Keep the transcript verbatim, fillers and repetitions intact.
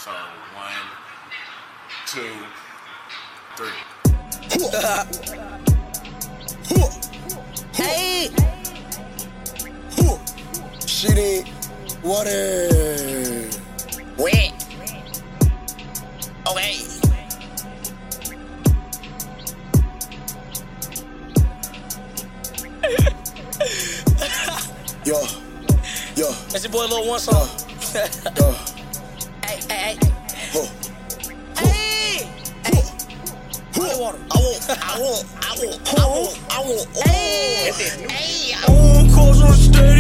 So one, two, three. Hey, Shit in water. wet. Okay. Yo, yo, That's your boy Lil One Song. yo. Hey, hey, hey. Huh. Hey, hey. Huh. Water. I want, I want, I want, I want, I want. Hey, Hey, hey. I want cars on the stage.